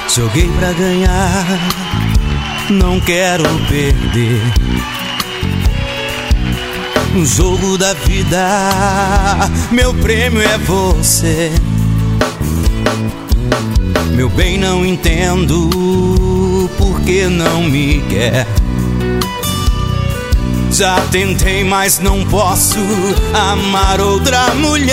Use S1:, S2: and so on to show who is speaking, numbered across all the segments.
S1: Joguei pra ganhar, não quero perder. No jogo da vida, meu prêmio é você. Meu bem, não entendo por que não me quer. Já tentei, mas não posso amar outra mulher.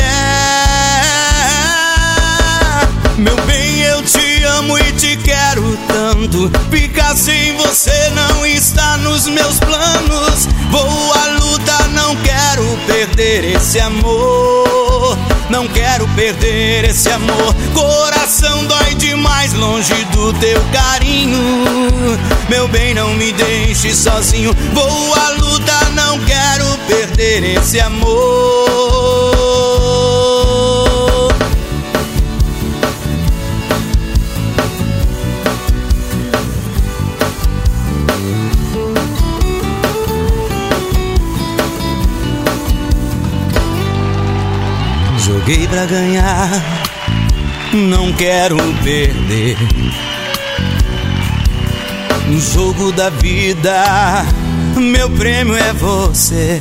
S1: Meu bem, eu te amo e te quero tanto. Ficar sem você não está nos meus planos. Vou à luta, não quero perder esse amor. Não quero perder esse amor. Coração dói demais longe do teu carinho. Meu bem, não me deixe sozinho. Vou à luta, não quero perder esse amor. Joguei pra ganhar, não quero perder. No jogo da vida, meu prêmio é você.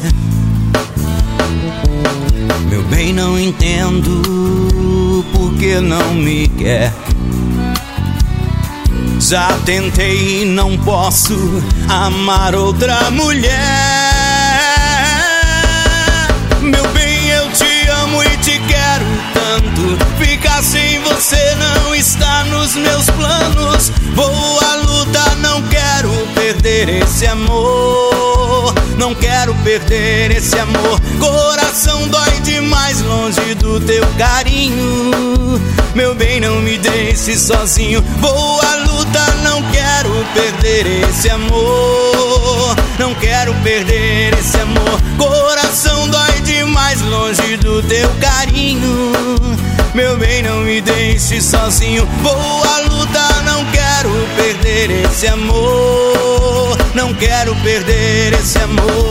S1: Meu bem, não entendo por que não me quer. Já tentei e não posso amar outra mulher. Meu bem, eu te amo e te quero tanto. Ficar sem você não está nos meus planos. Vou à luta, não quero perder esse amor. Não quero perder esse amor. Coração dói demais longe do teu carinho. Meu bem, não me deixe sozinho. Vou à luta, não quero perder esse amor. Não quero perder esse amor. Coração dói demais longe do teu carinho. Meu bem, não me deixe sozinho. Vou à luta, não quero perder esse amor. Não quero perder esse amor.